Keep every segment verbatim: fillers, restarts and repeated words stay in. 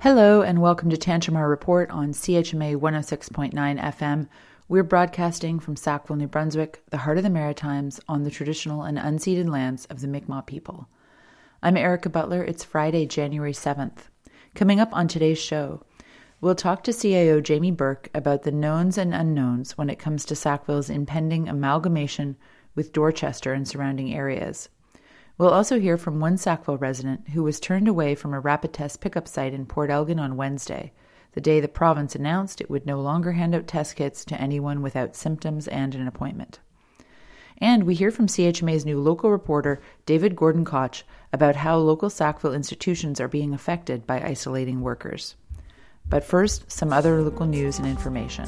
Hello and welcome to Tantramar Report on C H M A one oh six point nine F M. We're broadcasting from Sackville, New Brunswick, the heart of the Maritimes, on the traditional and unceded lands of the Mi'kmaq people. I'm Erica Butler. It's Friday, January seventh. Coming up on today's show, we'll talk to C A O Jamie Burke about the knowns and unknowns when it comes to Sackville's impending amalgamation with Dorchester and surrounding areas. We'll also hear from one Sackville resident who was turned away from a rapid test pickup site in Port Elgin on Wednesday, the day the province announced it would no longer hand out test kits to anyone without symptoms and an appointment. And we hear from C H M A's new local reporter, David Gordon-Koch, about how local Sackville institutions are being affected by isolating workers. But first, some other local news and information.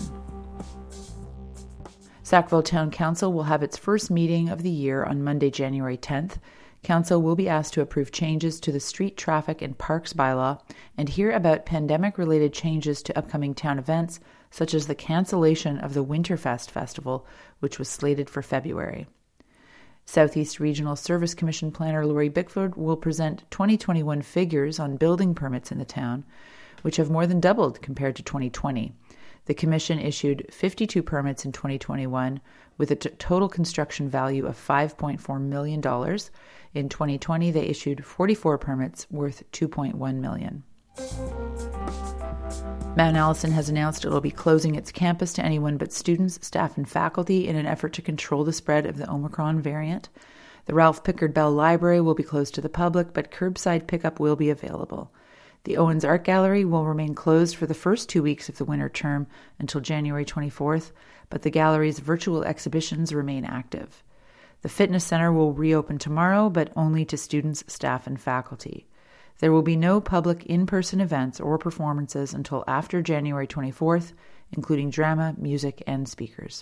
Sackville Town Council will have its first meeting of the year on Monday, January tenth. Council will be asked to approve changes to the street traffic and parks bylaw and hear about pandemic-related changes to upcoming town events, such as the cancellation of the Winterfest Festival, which was slated for February. Southeast Regional Service Commission planner Laurie Bickford will present twenty twenty-one figures on building permits in the town, which have more than doubled compared to twenty twenty. The Commission issued fifty-two permits in twenty twenty-one, with a t- total construction value of five point four million dollars. In twenty twenty, they issued forty-four permits worth two point one million dollars. Mount Allison has announced it will be closing its campus to anyone but students, staff, and faculty in an effort to control the spread of the Omicron variant. The Ralph Pickard Bell Library will be closed to the public, but curbside pickup will be available. The Owens Art Gallery will remain closed for the first two weeks of the winter term until January twenty-fourth, but the gallery's virtual exhibitions remain active. The Fitness Center will reopen tomorrow, but only to students, staff, and faculty. There will be no public in-person events or performances until after January twenty-fourth, including drama, music, and speakers.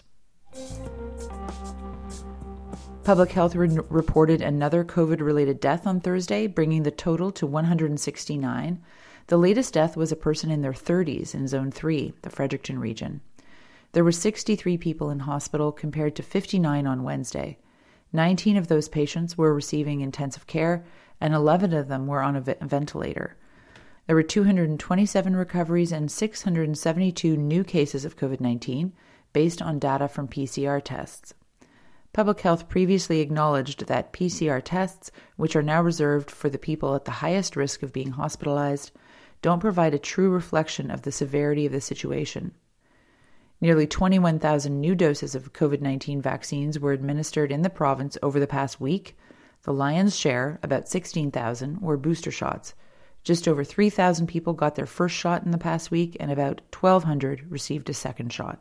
Public Health re- reported another COVID-related death on Thursday, bringing the total to one hundred sixty-nine. The latest death was a person in their thirties in Zone three, the Fredericton region. There were sixty-three people in hospital compared to fifty-nine on Wednesday. nineteen of those patients were receiving intensive care, and eleven of them were on a v- ventilator. There were two hundred twenty-seven recoveries and six hundred seventy-two new cases of COVID nineteen, based on data from P C R tests. Public Health previously acknowledged that P C R tests, which are now reserved for the people at the highest risk of being hospitalized, don't provide a true reflection of the severity of the situation. Nearly twenty-one thousand new doses of COVID nineteen vaccines were administered in the province over the past week. The lion's share, about sixteen thousand, were booster shots. Just over three thousand people got their first shot in the past week, and about twelve hundred received a second shot.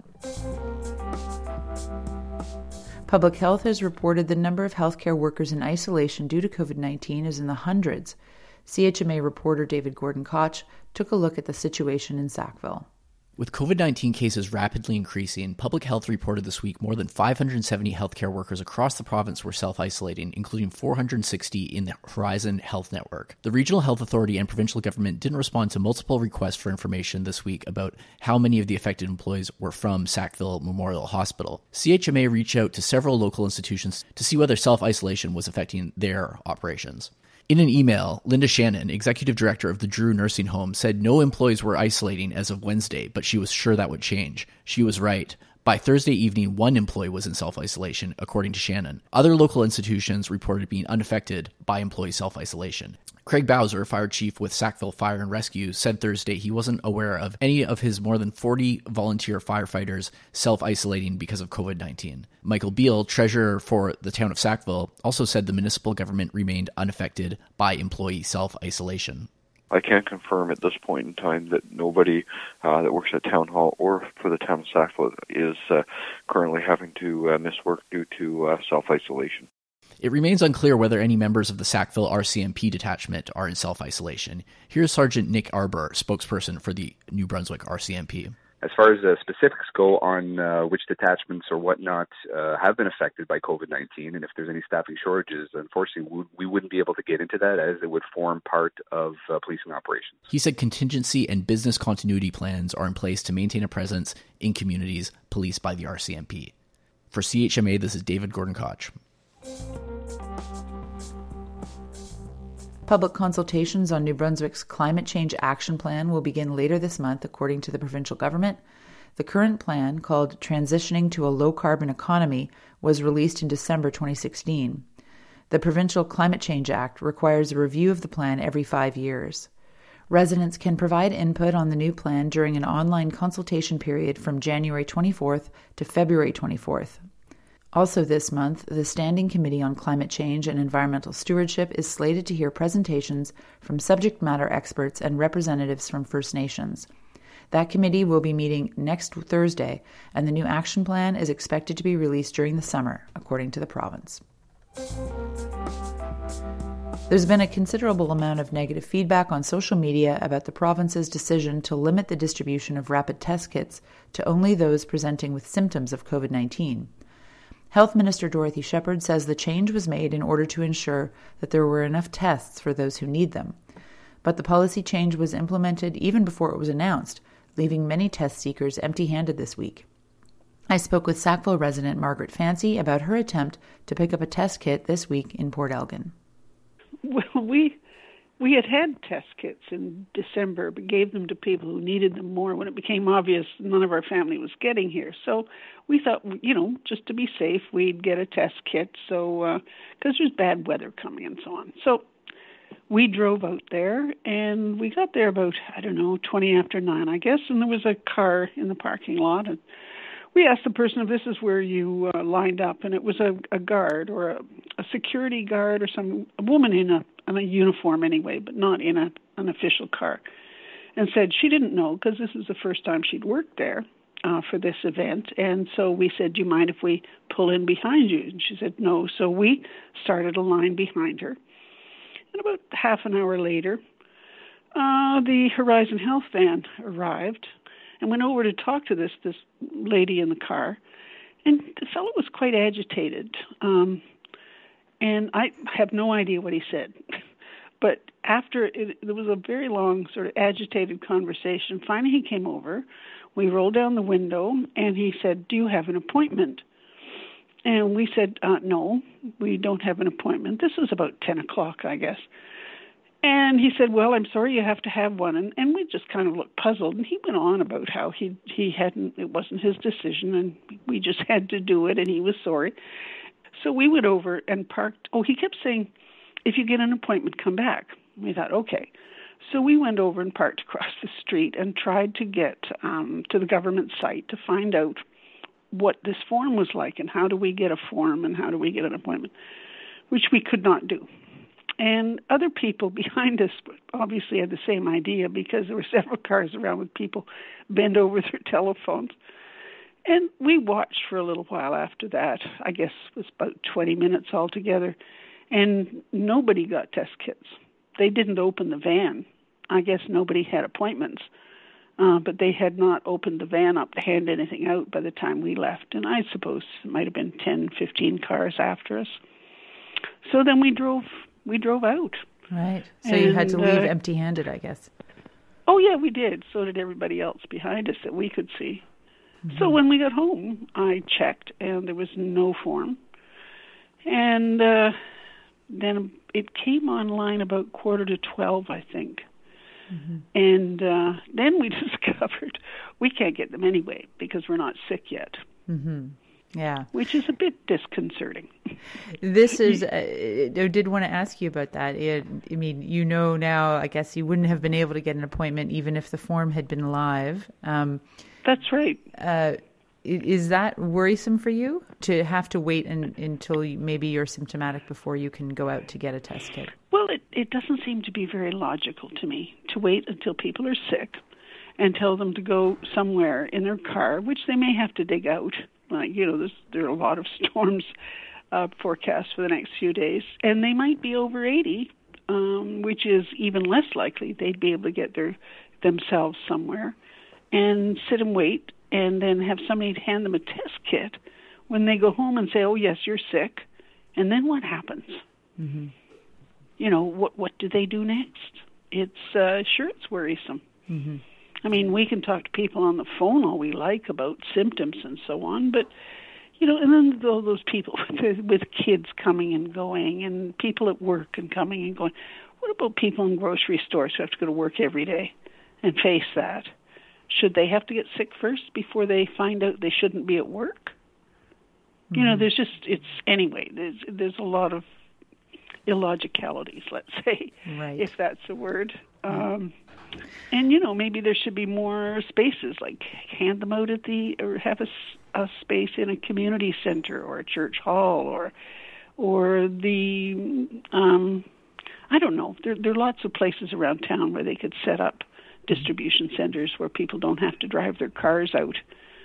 Public Health has reported the number of healthcare workers in isolation due to COVID nineteen is in the hundreds. C H M A reporter David Gordon-Koch took a look at the situation in Sackville. With COVID nineteen cases rapidly increasing, Public Health reported this week more than five hundred seventy healthcare workers across the province were self-isolating, including four hundred sixty in the Horizon Health Network. The Regional Health Authority and provincial government didn't respond to multiple requests for information this week about how many of the affected employees were from Sackville Memorial Hospital. C H M A reached out to several local institutions to see whether self-isolation was affecting their operations. In an email, Linda Shannon, executive director of the Drew Nursing Home, said no employees were isolating as of Wednesday, but she was sure that would change. She was right. By Thursday evening, one employee was in self-isolation, according to Shannon. Other local institutions reported being unaffected by employee self-isolation. Craig Bowser, fire chief with Sackville Fire and Rescue, said Thursday he wasn't aware of any of his more than forty volunteer firefighters self-isolating because of COVID nineteen. Michael Beal, treasurer for the town of Sackville, also said the municipal government remained unaffected by employee self-isolation. I can confirm at this point in time that nobody uh, that works at Town Hall or for the town of Sackville is uh, currently having to uh, miss work due to uh, self-isolation. It remains unclear whether any members of the Sackville R C M P detachment are in self-isolation. Here's Sergeant Nick Arbor, spokesperson for the New Brunswick R C M P. As far as the specifics go on uh, which detachments or whatnot uh, have been affected by COVID nineteen, and if there's any staffing shortages, unfortunately, we, we wouldn't be able to get into that as it would form part of uh, policing operations. He said contingency and business continuity plans are in place to maintain a presence in communities policed by the R C M P. For C H M A, this is David Gordon-Koch. public consultations on New Brunswick's climate change action plan will begin later this month, according to the provincial government. The current plan, called Transitioning to a Low-Carbon Economy, was released in December twenty sixteen. The Provincial Climate Change Act requires a review of the plan every five years. Residents can provide input on the new plan during an online consultation period from January twenty-fourth to February twenty-fourth. Also this month, the Standing Committee on Climate Change and Environmental Stewardship is slated to hear presentations from subject matter experts and representatives from First Nations. That committee will be meeting next Thursday, and the new action plan is expected to be released during the summer, according to the province. There's been a considerable amount of negative feedback on social media about the province's decision to limit the distribution of rapid test kits to only those presenting with symptoms of covid nineteen. Health Minister Dorothy Shepherd says the change was made in order to ensure that there were enough tests for those who need them. But the policy change was implemented even before it was announced, leaving many test seekers empty-handed this week. I spoke with Sackville resident Margaret Fancy about her attempt to pick up a test kit this week in Port Elgin. Well, we we had had test kits in December, but gave them to people who needed them more when it became obvious none of our family was getting here. So we thought, you know, just to be safe, we'd get a test kit. So because uh, there's bad weather coming and so on. So we drove out there, and we got there about, I don't know, twenty after nine, I guess, and there was a car in the parking lot. And we asked the person if this is where you uh, lined up, and it was a, a guard or a, a security guard or some a woman in a, in a uniform anyway, but not in a, an official car, and said she didn't know because this was the first time she'd worked there uh, for this event. And so we said, do you mind if we pull in behind you? And she said, no. So we started a line behind her. And about half an hour later, uh, the Horizon Health van arrived and went over to talk to this this lady in the car. And the fellow was quite agitated. Um, and I have no idea what he said. But after, it, there was a very long sort of agitated conversation. Finally, he came over. We rolled down the window, and he said, do you have an appointment? And we said, uh, no, we don't have an appointment. This was about ten o'clock, I guess. And he said, well, I'm sorry, you have to have one. And, and we just kind of looked puzzled. And he went on about how he he hadn't, it wasn't his decision, and we just had to do it, and he was sorry. So we went over and parked. Oh, he kept saying, if you get an appointment, come back. We thought, okay. So we went over and parked across the street and tried to get um, to the government site to find out what this form was like and how do we get a form and how do we get an appointment, which we could not do. And other people behind us obviously had the same idea because there were several cars around with people bent over their telephones. And we watched for a little while after that. I guess it was about twenty minutes altogether. And nobody got test kits. They didn't open the van. I guess nobody had appointments. Uh, but they had not opened the van up to hand anything out by the time we left. And I suppose it might have been ten, fifteen cars after us. So then we drove we drove out. Right. So and, you had to leave uh, empty-handed, I guess. Oh, yeah, we did. So did everybody else behind us that we could see. Mm-hmm. So when we got home, I checked, and there was no form. And uh, then it came online about quarter to twelve, I think. Mm-hmm. And uh, then we discovered we can't get them anyway because we're not sick yet. Mm-hmm. Yeah. Which is a bit disconcerting. This is, uh, I did want to ask you about that. It, I mean, you know now, I guess you wouldn't have been able to get an appointment even if the form had been live. Um, That's right. Uh, is that worrisome for you to have to wait in, until maybe you're symptomatic before you can go out to get a test kit? Well, it, it doesn't seem to be very logical to me to wait until people are sick and tell them to go somewhere in their car, which they may have to dig out. Like, you know, there's, there are a lot of storms uh, forecast for the next few days, and they might be over eighty, um, which is even less likely they'd be able to get their themselves somewhere and sit and wait and then have somebody hand them a test kit when they go home and say, oh, yes, you're sick. And then what happens? Mm-hmm. You know, what what do they do next? It's uh, sure, it's worrisome. Mm-hmm. I mean, we can talk to people on the phone all we like about symptoms and so on, but, you know, and then all those people with, with kids coming and going and people at work and coming and going, what about people in grocery stores who have to go to work every day and face that? Should they have to get sick first before they find out they shouldn't be at work? Mm-hmm. You know, there's just, it's, anyway, there's, there's a lot of illogicalities, let's say, right. if that's a word. Um, and, you know, maybe there should be more spaces, like hand them out at the, or have a, a space in a community center or a church hall or, or the, um, I don't know, there, there are lots of places around town where they could set up distribution centers where people don't have to drive their cars out.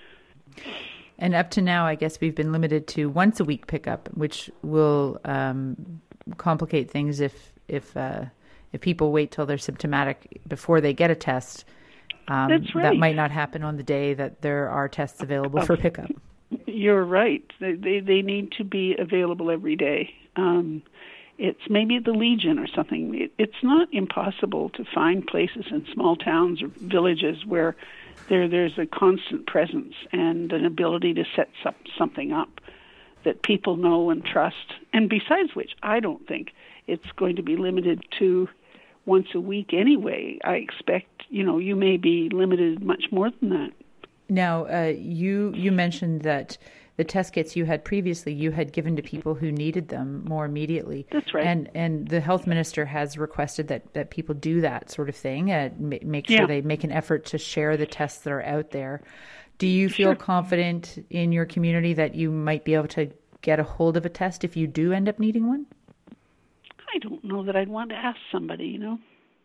And up to now, I guess we've been limited to once a week pickup, which will um, complicate things if if uh, if people wait till they're symptomatic before they get a test. Um, That's right. That might not happen on the day that there are tests available for pickup. You're right. They they, they need to be available every day. Um, it's maybe the Legion or something. It, it's not impossible to find places in small towns or villages where there there's a constant presence and an ability to set some, something up that people know and trust. And besides which, I don't think it's going to be limited to once a week anyway. I expect, you know, you may be limited much more than that. Now, uh, you you mentioned that the test kits you had previously, you had given to people who needed them more immediately. That's right. And and the health minister has requested that, that people do that sort of thing, uh, make sure yeah. they make an effort to share the tests that are out there. Do you feel Sure. confident in your community that you might be able to get a hold of a test if you do end up needing one? I don't know that I'd want to ask somebody, you know,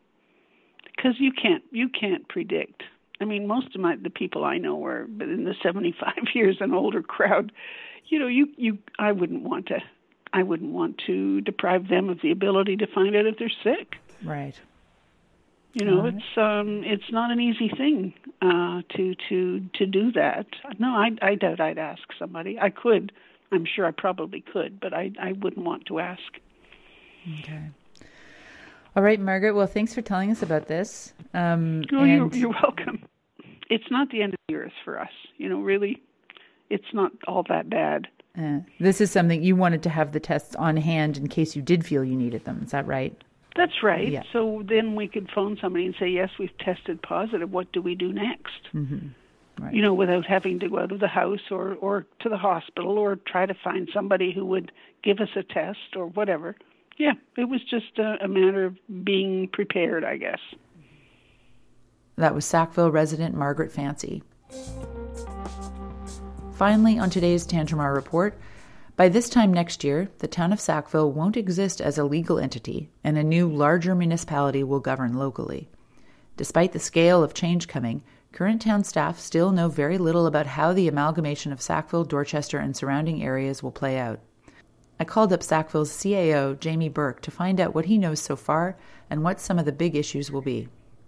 because you can't you can't predict. I mean, most of my the people I know are in the seventy-five years and older crowd. You know, you, you I wouldn't want to I wouldn't want to deprive them of the ability to find out if they're sick. Right. You know, right. it's um it's not an easy thing uh, to to to do that. No, I I doubt I'd ask somebody. I could. I'm sure I probably could, but I I wouldn't want to ask. Okay. All right, Margaret. Well, thanks for telling us about this. Um, oh, and... you're, you're welcome. It's not the end of the earth for us. You know, really, it's not all that bad. Uh, this is something you wanted to have the tests on hand in case you did feel you needed them. Is that right? That's right. Yeah. So then we could phone somebody and say, yes, we've tested positive. What do we do next? Mm-hmm. Right. You know, without having to go out of the house or, or to the hospital or try to find somebody who would give us a test or whatever. Yeah, it was just a, a matter of being prepared, I guess. That was Sackville resident Margaret Fancy. Finally, on today's Tantramar Report, by this time next year, the town of Sackville won't exist as a legal entity, and a new, larger municipality will govern locally. Despite the scale of change coming, current town staff still know very little about how the amalgamation of Sackville, Dorchester, and surrounding areas will play out. I called up Sackville's C A O, Jamie Burke, to find out what he knows so far and what some of the big issues will be.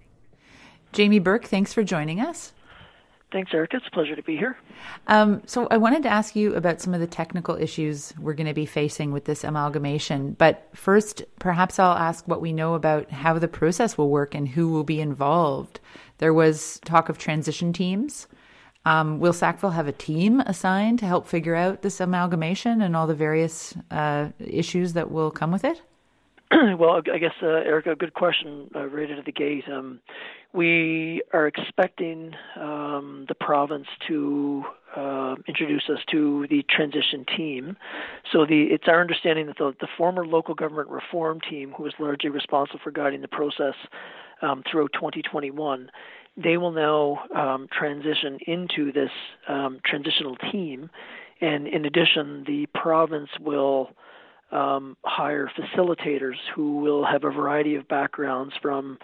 Jamie Burke, thanks for joining us. Thanks, Erica. It's a pleasure to be here. Um, so I wanted to ask you about some of the technical issues we're going to be facing with this amalgamation. But first, perhaps I'll ask what we know about how the process will work and who will be involved. There was talk of transition teams. Um, will Sackville have a team assigned to help figure out this amalgamation and all the various uh, issues that will come with it? Well, I guess, uh, Erica, a good question uh, right out of the gate. Um, we are expecting um, the province to uh, introduce us to the transition team. So the, it's our understanding that the, the former local government reform team, who was largely responsible for guiding the process um, throughout twenty twenty-one, they will now um, transition into this um, transitional team. And in addition, the province will um, hire facilitators who will have a variety of backgrounds from,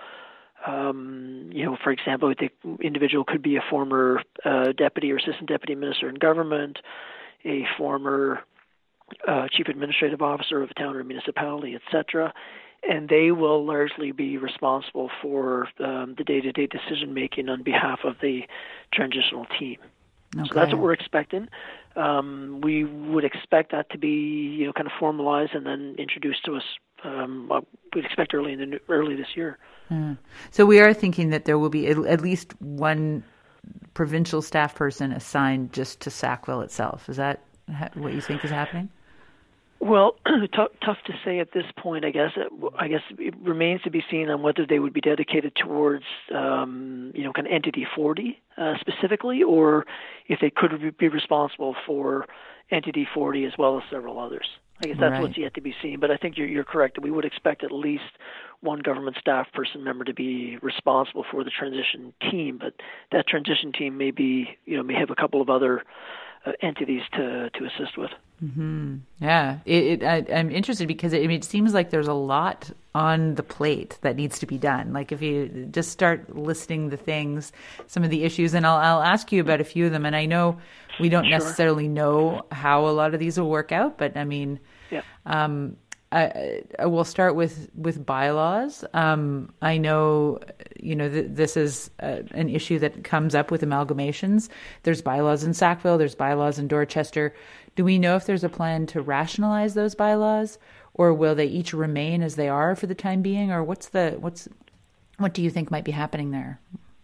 um, you know, for example, the individual could be a former uh, deputy or assistant deputy minister in government, a former uh, chief administrative officer of a town or municipality, et cetera, and they will largely be responsible for um, the day-to-day decision-making on behalf of the transitional team. Okay. So that's what we're expecting. Um, we would expect that to be, you know, kind of formalized and then introduced to us. Um, we'd expect early in the new, early this year. Mm. So we are thinking that there will be at, at least one provincial staff person assigned just to Sackville itself. Is that what you think is happening? Well, tough, tough to say at this point. I guess. I guess it remains to be seen on whether they would be dedicated towards, um, you know, kind of Entity forty uh, specifically, or if they could be responsible for Entity forty as well as several others. I guess that's right. What's yet to be seen. But I think you're, you're correct. We would expect at least one government staff person member to be responsible for the transition team. But that transition team may be, you know, may have a couple of other uh, entities to to assist with. Mm-hmm. Yeah, it, it, I, I'm interested because it, I mean, it seems like there's a lot on the plate that needs to be done. Like if you just start listing the things, some of the issues, and I'll, I'll ask you about a few of them. And I know we don't sure. necessarily know how a lot of these will work out, but I mean, yeah. um, I, I will start with, with bylaws. Um, I know, you know, th- this is uh, an issue that comes up with amalgamations. There's bylaws in Sackville, there's bylaws in Dorchester. Do we know if there's a plan to rationalize those bylaws, or will they each remain as they are for the time being, or what's the what's what do you think might be happening there?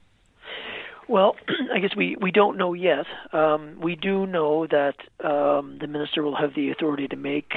Well, I guess we, we don't know yet. Um, we do know that um, the minister will have the authority to make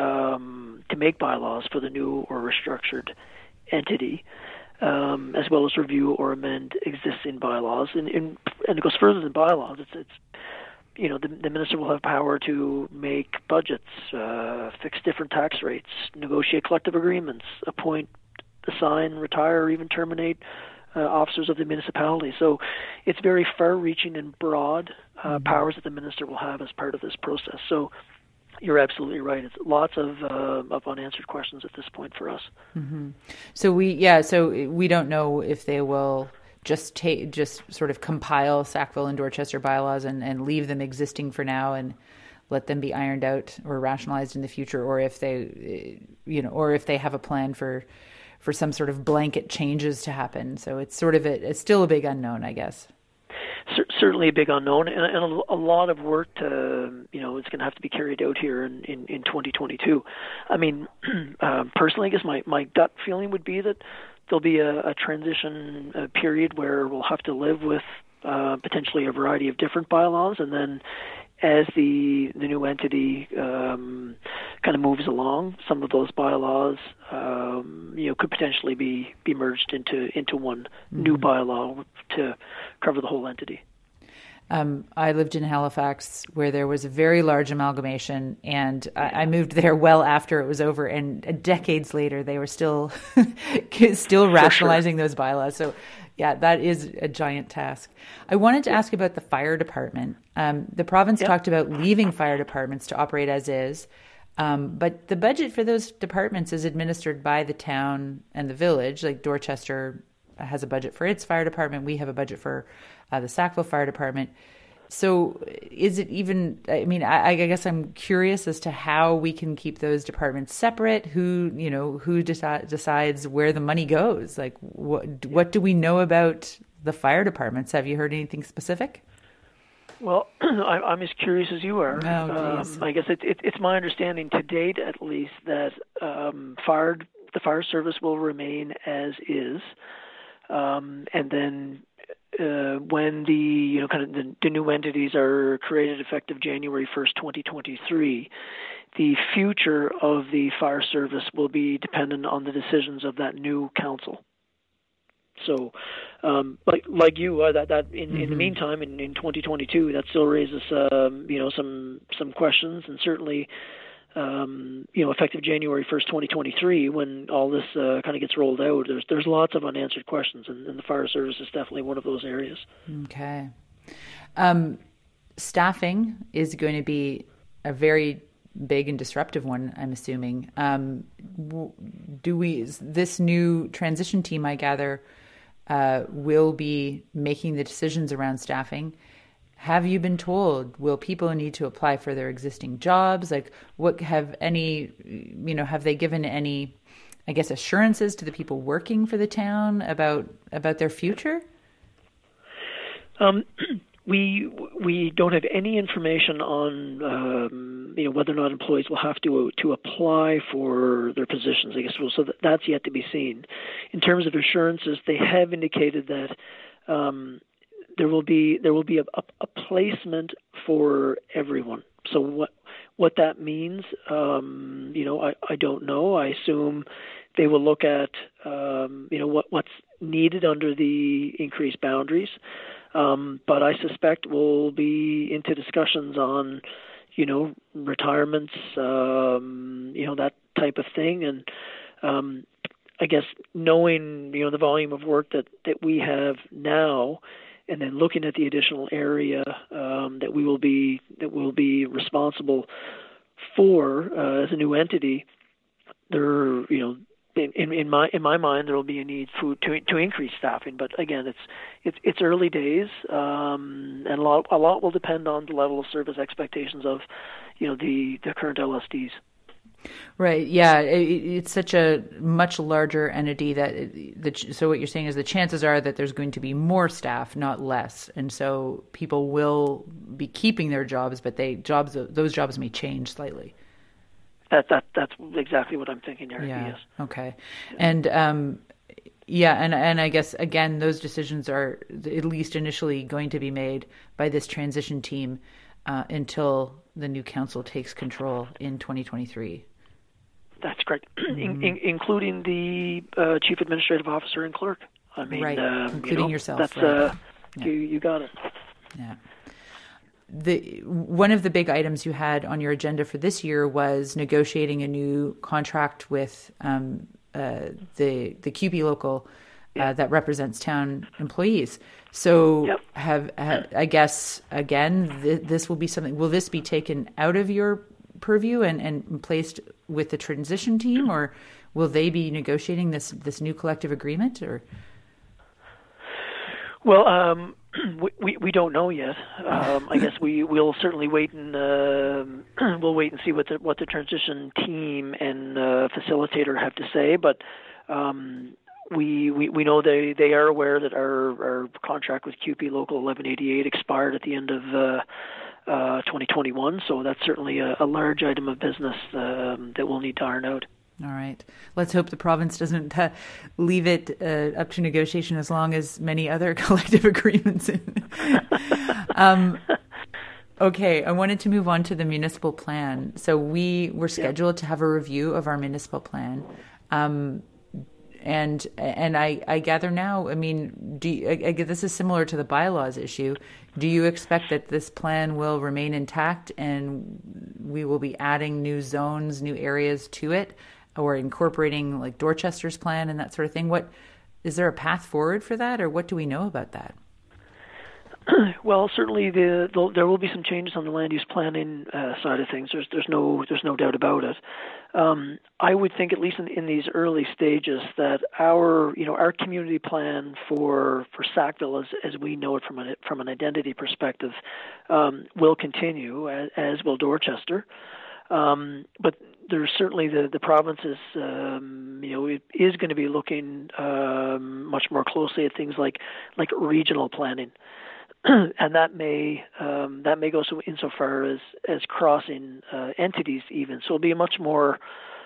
um, to make bylaws for the new or restructured entity, um, as well as review or amend existing bylaws. And, and, and it goes further than bylaws. It's it's you know the, the minister will have power to make budgets, uh, fix different tax rates, negotiate collective agreements, appoint, assign, retire, or even terminate Uh, officers of the municipality. So it's very far-reaching and broad uh, mm-hmm. powers that the minister will have as part of this process. So you're absolutely right. It's lots of uh, of unanswered questions at this point for us. Mm-hmm. So we, yeah, so we don't know if they will just take, just sort of compile Sackville and Dorchester bylaws and, and leave them existing for now and let them be ironed out or rationalized in the future, or if they, you know, or if they have a plan for for some sort of blanket changes to happen. So it's sort of a, it's still a big unknown, I guess. C- certainly a big unknown, and, and a, a lot of work to, you know, it's going to have to be carried out here in, in, in twenty twenty-two. I mean, uh, personally, I guess my, my gut feeling would be that there'll be a, a transition uh, period where we'll have to live with uh, potentially a variety of different bylaws, and then as the the new entity um, kind of moves along, some of those bylaws, um, you know, could potentially be, be merged into into one mm-hmm. new bylaw to cover the whole entity. Um, I lived in Halifax, where there was a very large amalgamation, and I, I moved there well after it was over. And decades later, they were still still rationalizing sure. those bylaws. So. Yeah, that is a giant task. I wanted to ask about the fire department. Um, the province yep. talked about leaving fire departments to operate as is, um, but the budget for those departments is administered by the town and the village. Like Dorchester has a budget for its fire department. We have a budget for uh, the Sackville Fire Department. So is it even, I mean, I, I guess I'm curious as to how we can keep those departments separate, who, you know, who deci- decides where the money goes. Like what, what do we know about the fire departments? Have you heard anything specific? Well, I, I'm as curious as you are. Oh, um, I guess it, it, it's my understanding to date, at least, that um, fire, the fire service will remain as is. Um, and then Uh, when the you know kind of the, the new entities are created effective January first, twenty twenty-three, the future of the fire service will be dependent on the decisions of that new council. So, um, like like you, uh, that that in, mm-hmm. in the meantime, in, in twenty twenty-two, that still raises um, you know some some questions, and certainly. Um, you know, effective January first, twenty twenty-three, when all this uh, kind of gets rolled out, there's there's lots of unanswered questions, and, and the fire service is definitely one of those areas. Okay. Um, staffing is going to be a very big and disruptive one, I'm assuming. Um, do we, this new transition team, I gather, uh, will be making the decisions around staffing. Have you been told, will people need to apply for their existing jobs? Like, what have any, you know, have they given any, I guess, assurances to the people working for the town about about their future? Um, we we don't have any information on, um, you know, whether or not employees will have to to apply for their positions. I guess so. That, that's yet to be seen. In terms of assurances, they have indicated that. Um, There will be there will be a, a, a placement for everyone. So what what that means, um, you know, I, I don't know. I assume they will look at, um, you know, what, what's needed under the increased boundaries. Um, but I suspect we'll be into discussions on, you know, retirements, um, you know, that type of thing. And um, I guess knowing, you know, the volume of work that, that we have now, and then looking at the additional area um, that we will be that will be responsible for uh, as a new entity, there, you know, in, in my in my mind, there will be a need for, to to increase staffing. But again, it's it's it's early days, um, and a lot a lot will depend on the level of service expectations of, you know, the the current L S Ds. Right. Yeah. It, it's such a much larger entity that it, the, so what you're saying is the chances are that there's going to be more staff, not less. And so people will be keeping their jobs, but they jobs, those jobs may change slightly. That, that, that's exactly what I'm thinking, Eric. Yeah. Yes. Okay. And, um, yeah. And, and I guess, again, those decisions are at least initially going to be made by this transition team, uh, until the new council takes control in twenty twenty-three. That's correct, Mm-hmm. in, in, including the uh, chief administrative officer and clerk. I mean, right, um, including you know, yourself. That's right. uh, yeah. you, you got it. Yeah. The one of the big items you had on your agenda for this year was negotiating a new contract with um, uh, the the C U P E local uh, yeah. that represents town employees. So, yep. have, have I guess again, th- this will be something. Will this be taken out of your purview and, and placed with the transition team, or will they be negotiating this this new collective agreement? Or well, um, we we don't know yet. Um, I guess we will certainly wait and uh, we'll wait and see what the what the transition team and uh, facilitator have to say. But um, we, we we know they, they are aware that our our contract with C U P E Local eleven eighty-eight expired at the end of Uh, Uh, twenty twenty-one, so that's certainly a, a large item of business um, that we'll need to iron out. All right. Let's hope the province doesn't uh, leave it uh, up to negotiation as long as many other collective agreements. um, okay, I wanted to move on to the municipal plan. So we were scheduled yeah. to have a review of our municipal plan. Um, And and I, I gather now, I mean, do you, I, I, this is similar to the bylaws issue. Do you expect that this plan will remain intact and we will be adding new zones, new areas to it, or incorporating like Dorchester's plan and that sort of thing? What is there a path forward for that, or what do we know about that? Well, certainly the, the, there will be some changes on the land use planning uh, side of things. There's there's no there's no doubt about it. Um, I would think, at least in, in these early stages, that our you know our community plan for, for Sackville, as as we know it from an from an identity perspective, um, will continue, as, as will Dorchester. Um, but there's certainly the the province is um, you know it is going to be looking um, much more closely at things like like regional planning. And that may um, that may go so insofar as as crossing uh, entities even. So it'll be a much more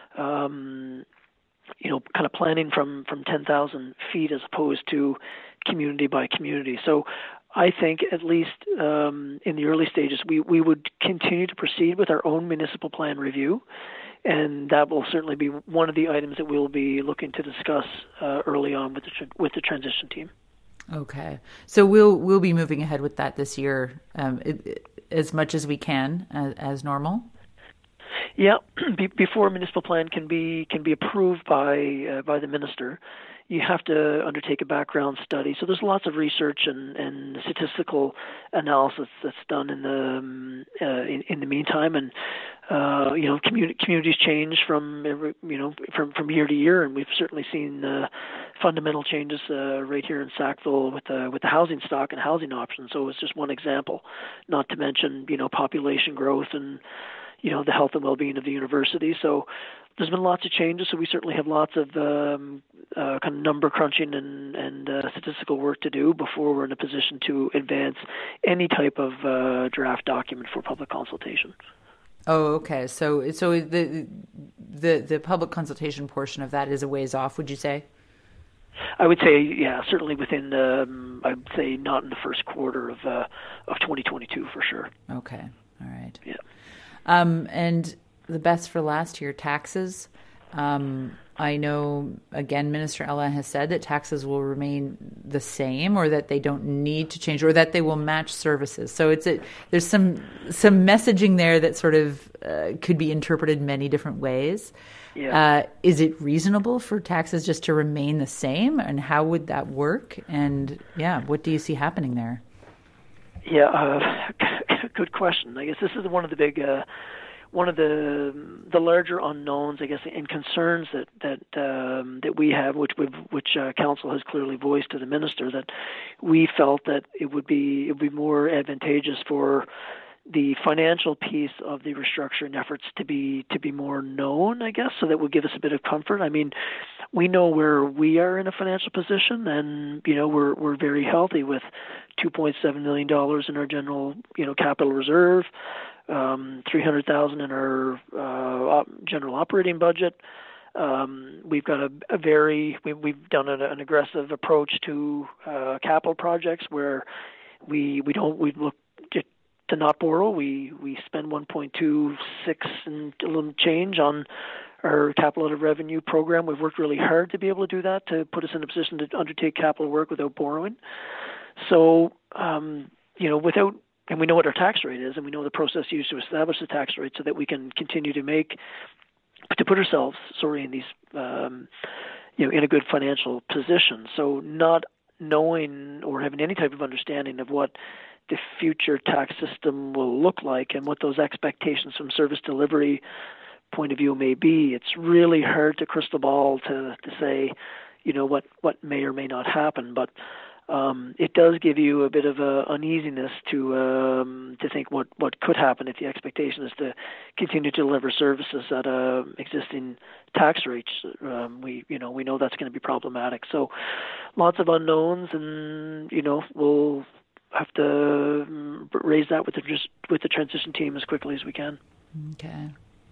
um, you know kind of planning from, from ten thousand feet as opposed to community by community. So I think at least um, in the early stages we, we would continue to proceed with our own municipal plan review, and that will certainly be one of the items that we'll be looking to discuss uh, early on with the with the transition team. Okay, so we'll we'll be moving ahead with that this year um, it, it, as much as we can, as, as normal. Yeah, be, before a municipal plan can be can be approved by uh, by the minister, you have to undertake a background study. So there's lots of research and, and statistical analysis that's done in the um, uh, in, in the meantime, and uh, you know communi- communities change from every, you know from, from year to year, and we've certainly seen uh, fundamental changes uh, right here in Sackville with the with the housing stock and housing options. So it's just one example, not to mention you know population growth and you know the health and well-being of the university. So there's been lots of changes, so we certainly have lots of um, uh, kind of number crunching and, and uh, statistical work to do before we're in a position to advance any type of uh, draft document for public consultation. Oh, okay. So, so the the the public consultation portion of that is a ways off, would you say? I would say, yeah, certainly within. Um, I'd say not in the first quarter of uh, of twenty twenty-two for sure. Okay. All right. Yeah. Um, and the best for last year, taxes. Um, I know, again, Minister Ella has said that taxes will remain the same, or that they don't need to change, or that they will match services. So it's a, there's some some messaging there that sort of uh, could be interpreted many different ways. Yeah. Uh, is it reasonable for taxes just to remain the same, and how would that work? And yeah, what do you see happening there? Yeah, uh, good question. I guess this is one of the big. Uh, One of the the larger unknowns, I guess, and concerns that that um, that we have, which we've, which uh, council has clearly voiced to the minister, that we felt that it would be it would be more advantageous for the financial piece of the restructuring efforts to be to be more known, I guess, so that would give us a bit of comfort. I mean, we know where we are in a financial position, and you know we're we're very healthy with two point seven million dollars in our general you know capital reserve. Um, three hundred thousand in our uh, op- general operating budget. Um, we've got a, a very we, we've done an, an aggressive approach to uh, capital projects where we we don't we look to, to not borrow. We we spend one point two six and a little change on our capital out of revenue program. We've worked really hard to be able to do that, to put us in a position to undertake capital work without borrowing. So um, you know without And we know what our tax rate is, and we know the process used to establish the tax rate, so that we can continue to make, to put ourselves, sorry, in these, um, you know, in a good financial position. So not knowing or having any type of understanding of what the future tax system will look like and what those expectations from service delivery point of view may be, it's really hard to crystal ball to to say, you know, what what may or may not happen, but. Um, it does give you a bit of a uneasiness to um, to think what, what could happen if the expectation is to continue to deliver services at uh, existing tax rates. Um, we you know we know that's going to be problematic. So lots of unknowns, and you know we'll have to raise that with the with the transition team as quickly as we can. Okay.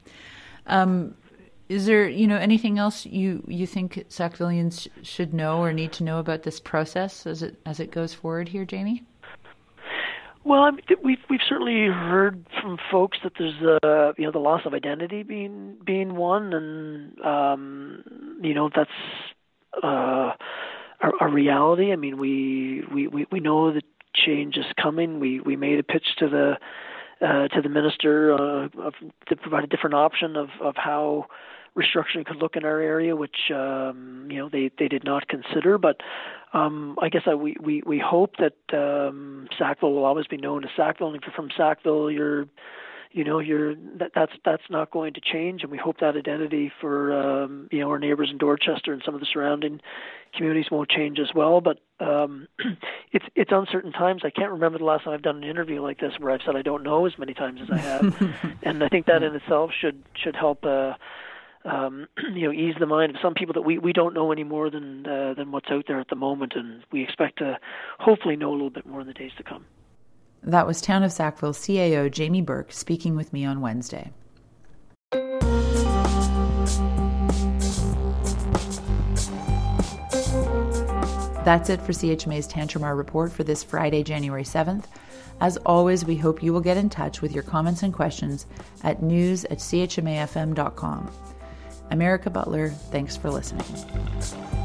Um. Is there, you know, anything else you, you think Sackvillians sh- should know or need to know about this process as it as it goes forward here, Jamie? Well, I mean, we've we've certainly heard from folks that there's uh, you know the loss of identity being being one, and um, you know that's uh, a, a reality. I mean, we we, we, we know that change is coming. We we made a pitch to the uh, to the minister uh, of, to provide a different option of of how restructuring could look in our area, which um, you know they, they did not consider. But um, I guess I, we, we we hope that um, Sackville will always be known as Sackville, and if you're from Sackville, you're you know you're that, that's that's not going to change, and we hope that identity for um, you know our neighbors in Dorchester and some of the surrounding communities won't change as well. But um, it's it's uncertain times. I can't remember the last time I've done an interview like this where I've said I don't know as many times as I have, and I think that in itself should should help. Uh, Um, you know, ease the mind of some people that we, we don't know any more than uh, than what's out there at the moment, and we expect to hopefully know a little bit more in the days to come. That was Town of Sackville C A O Jamie Burke speaking with me on Wednesday. That's it for C H M A's Tantramar Report for this Friday, January seventh. As always, we hope you will get in touch with your comments and questions at news at c h m a f m dot com. I'm Erica Butler. Thanks for listening.